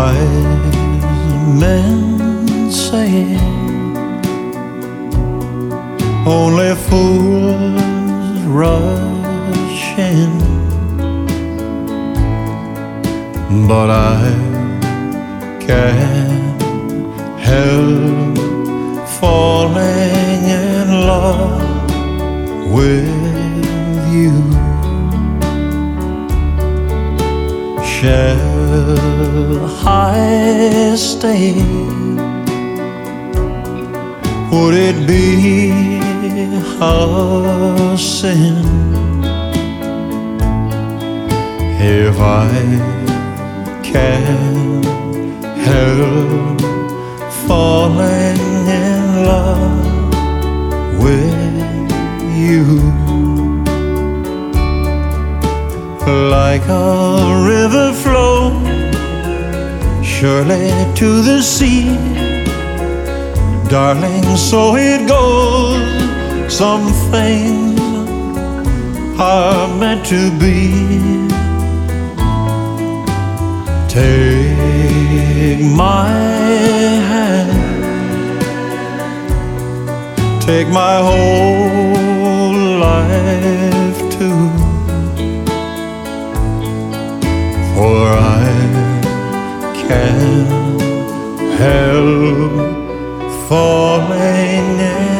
Wise men say only fools rush in, but I can't help falling in love with you. Shall I stay? Would it be a sin if I can't help falling in love with you? Like a river flows surely to the sea, darling, so it goes. Some things are meant to be. Take my hand, take my whole life too, for I can't help falling in